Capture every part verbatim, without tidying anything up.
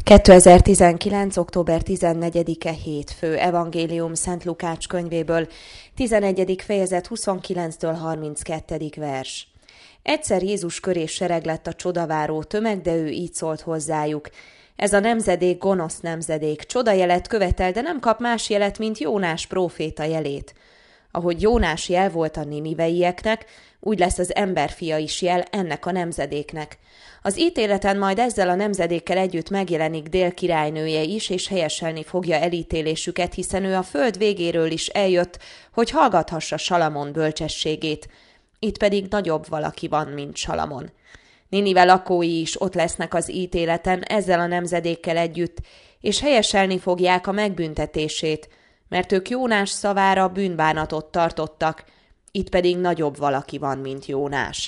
kétezer-tizenkilenc. október tizennegyedike hétfő. Evangélium Szent Lukács könyvéből, tizennegyedik fejezet huszonkilenctől harminckettedik vers. Egyszer Jézus köré sereg lett a csodaváró tömeg, de ő így szólt hozzájuk: ez a nemzedék gonosz nemzedék, csodajelet követel, de nem kap más jelet, mint Jónás próféta jelét. Ahogy Jónás jel volt a niniveieknek, úgy lesz az emberfia is jel ennek a nemzedéknek. Az ítéleten majd ezzel a nemzedékkel együtt megjelenik Dél királynője is, és helyeselni fogja elítélésüket, hiszen ő a föld végéről is eljött, hogy hallgathassa Salamon bölcsességét. Itt pedig nagyobb valaki van, mint Salamon. Ninive lakói is ott lesznek az ítéleten ezzel a nemzedékkel együtt, és helyeselni fogják a megbüntetését, mert ők Jónás szavára bűnbánatot tartottak, itt pedig nagyobb valaki van, mint Jónás.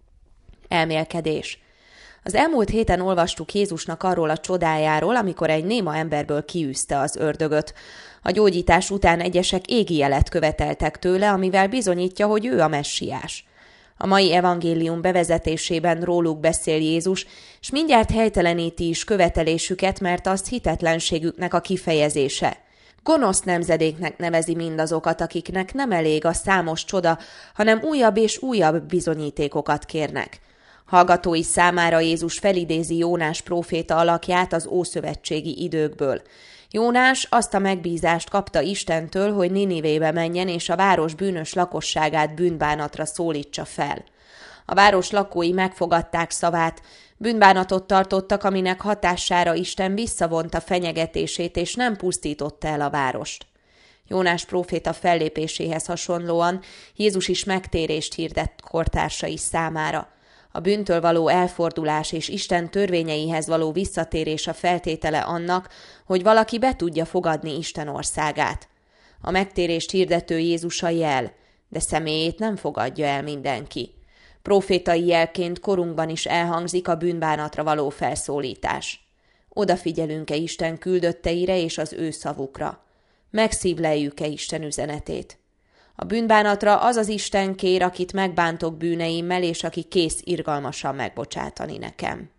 Elmélkedés. Az elmúlt héten olvastuk Jézusnak arról a csodájáról, amikor egy néma emberből kiűzte az ördögöt. A gyógyítás után egyesek égi jelet követeltek tőle, amivel bizonyítja, hogy ő a messiás. A mai evangélium bevezetésében róluk beszél Jézus, és mindjárt helyteleníti is követelésüket, mert az hitetlenségüknek a kifejezése. Gonosz nemzedéknek nevezi mindazokat, akiknek nem elég a számos csoda, hanem újabb és újabb bizonyítékokat kérnek. Hallgatói számára Jézus felidézi Jónás próféta alakját az ószövetségi időkből. Jónás azt a megbízást kapta Istentől, hogy Ninivébe menjen és a város bűnös lakosságát bűnbánatra szólítsa fel. A város lakói megfogadták szavát, bűnbánatot tartottak, aminek hatására Isten visszavonta fenyegetését és nem pusztította el a várost. Jónás próféta fellépéséhez hasonlóan Jézus is megtérést hirdett kortársai számára. A bűntől való elfordulás és Isten törvényeihez való visszatérés a feltétele annak, hogy valaki be tudja fogadni Isten országát. A megtérést hirdető Jézus a jel, de személyét nem fogadja el mindenki. Prófétai jelként korunkban is elhangzik a bűnbánatra való felszólítás. Odafigyelünk-e Isten küldötteire és az ő szavukra? Megszívleljük-e Isten üzenetét? A bűnbánatra az az Isten kér, akit megbántok bűneimmel, és aki kész irgalmasan megbocsátani nekem.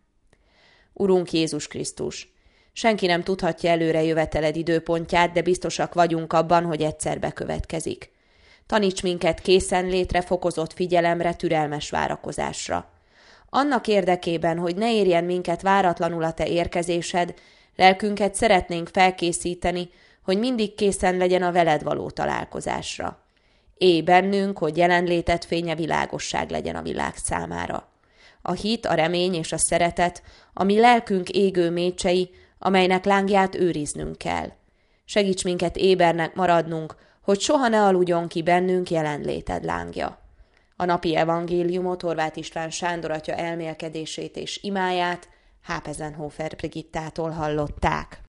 Urunk Jézus Krisztus, senki nem tudhatja előre jöveteled időpontját, de biztosak vagyunk abban, hogy egyszer bekövetkezik. Taníts minket készenlétre, fokozott figyelemre, türelmes várakozásra. Annak érdekében, hogy ne érjen minket váratlanul a te érkezésed, lelkünket szeretnénk felkészíteni, hogy mindig készen legyen a veled való találkozásra. Élj bennünk, hogy jelenléted fénye világosság legyen a világ számára. A hit, a remény és a szeretet, ami lelkünk égő mécsei, amelynek lángját őriznünk kell. Segíts minket ébernek maradnunk, hogy soha ne aludjon ki bennünk jelenléted lángja. A napi evangéliumot Horváth István Sándor atya elmélkedését és imáját Hápezenhofer Brigittától hallották.